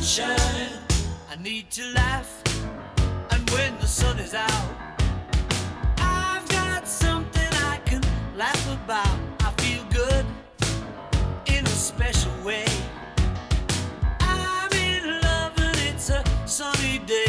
sunshine. I need to laugh, and when the sun is out, I've got something I can laugh about. I feel good in a special way. I'm in love and it's a sunny day.